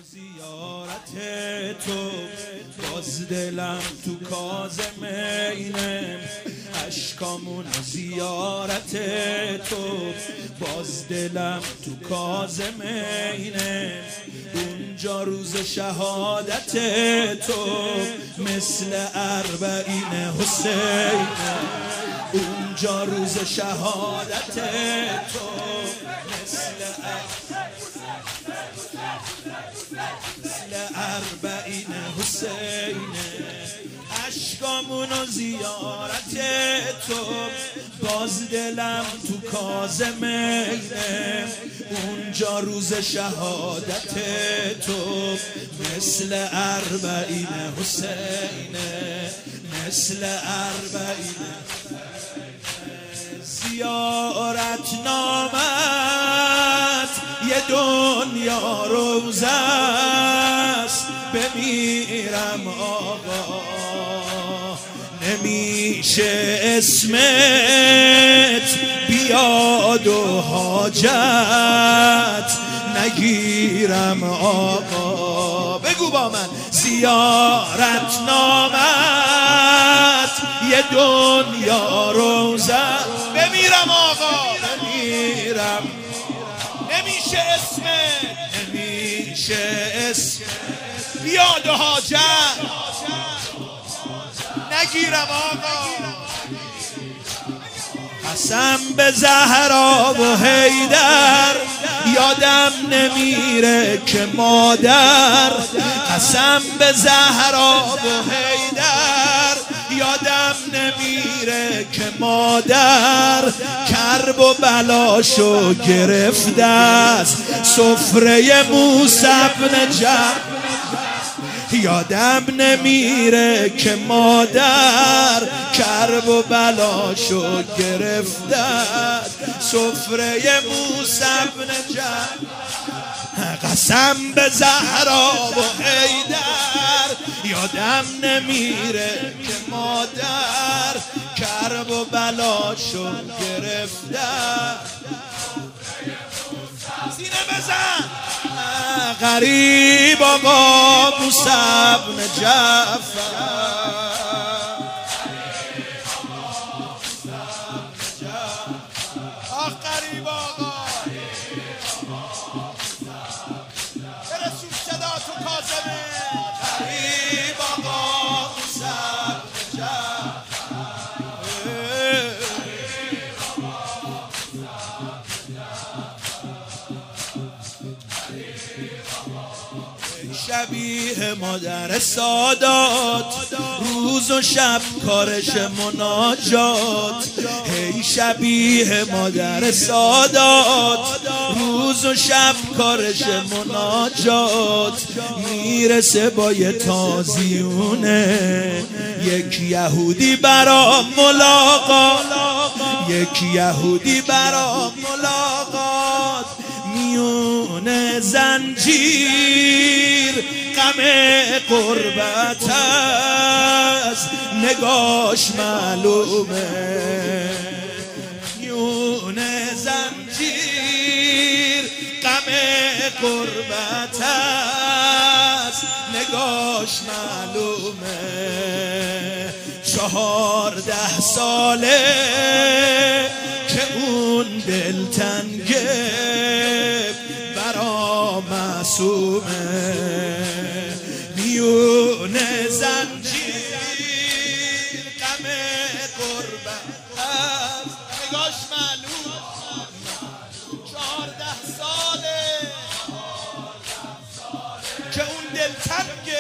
زیارت تو باز دلم تو کاظمینه، اشکامون زیارت تو باز دلم تو کاظمینه. اونجا روز شهادت تو مثل اربعین حسینه، اونجا روز شهادت تو مثل اربعین حسینه. اشکامون و زیارت تو باز دلم تو کاظمینه، اونجا روز شهادت تو مثل اربعین حسینه، مثل اربعین. زیارت نامت یه دنیا روزه است، بمیرم آقا نمیشه اسمت بیاد و حاجت نگیرم آقا. بگو با من زیارت نامت یه دنیا روزه، بمیرم آقا بمیرم، نمیشه اسمت نمیشه اسم بیاد و حاجت نگیرم آقا. قسم به زهرا و حیدر یادم نمیره که مادر، قسم به زهرا و حیدر یادم نمیره که مادر کرب و بلاشو گرفته است سفره موسی بن جعفر. یادم نمیره که مادر کرب و بلاشو گرفته سفره موسی بن جعفر. قسم به زهرا و حیدر یادم نمیره که مادر کرب و بلاشو گرفته. سینه بزن غریب آقا موسی بن جعفر. آخ غریب آقا برسون صدا تو کاظمه. غریب آقا موسی بن شبیه مادر سادات روز و شب کارش مناجات. هی شبیه مادر سادات روز و شب کارش مناجات. میرسه با یه تازیونه یک یهودی برا ملاقات، یک یهودی برا ملاقات. میونه زنجیر غم قربت از نگاش معلومه، میونه زنجیر غم قربت از نگاش معلومه. 14 ساله که اون دلتنگه برا معصومه. میونه زنجیر غم قربت از نگاش معلوم. 14 ساله که اون دلتنگه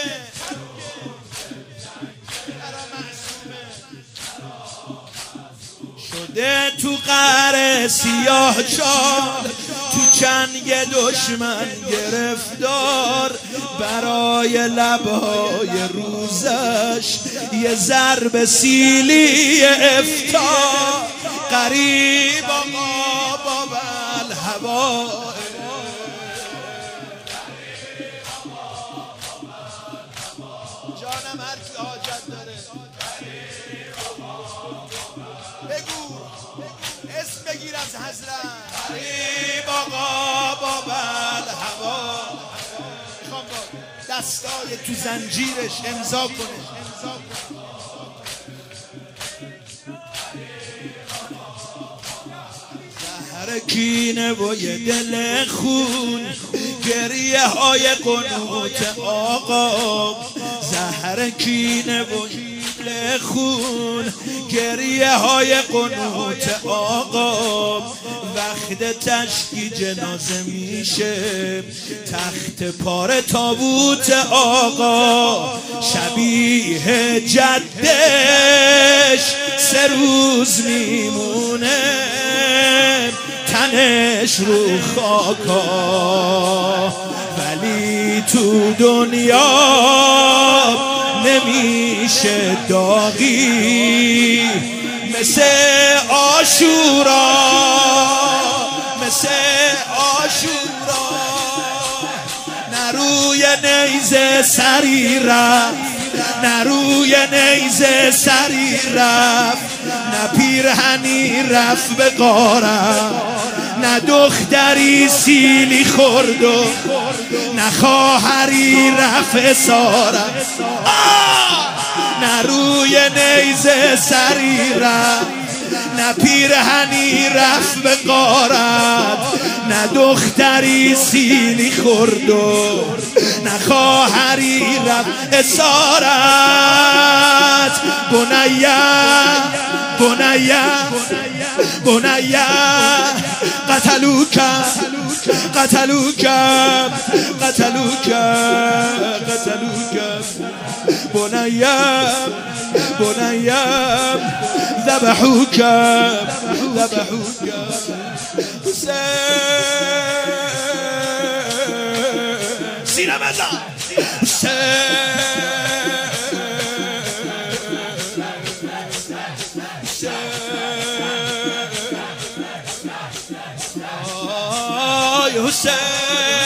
برا معصومه. شده تو قعر سیاه چال تو چنگ دشمن گرفتار، برای لبهای روزش یه ضرب سیلی افتار. غریب آقا باب الهوا جانم هر کی حاجت داره بگو اسم بگیر از حضرت. غریب آقا باب الهوا میخوام دستای تو زنجیرش امضا کنه. زهر کینه و یه دل خون، گریه های قنوت آقا. زهر کینه و دل خون، گریه های قنوت آقا. وقت تشکی جنازه میشه، تخت پاره تابوت آقا. شبیه جدش 3 روز میمونه، تنش رو خاکا. ولی تو دنیا نمیشه داغی مثل عاشورا، مثل عاشورا. نه روی نیزه سری رفت، نه روی نیزه سری رفت، نه پیرهنی رفت به غارت، نه دختری سیلی خورد و نه خواهری رفت اسارت. نه روی نیزه سری رفت، نه پیرهنی رفت به غارت، نه دختری سیلی خورد و نه خواهری رفت اسارت. بنیه بنیه بنیه قتلوک قتلوک قتلوک قتلوک. بنیه بنیه ذبحوک ذبحوک. سینه بزن حسین.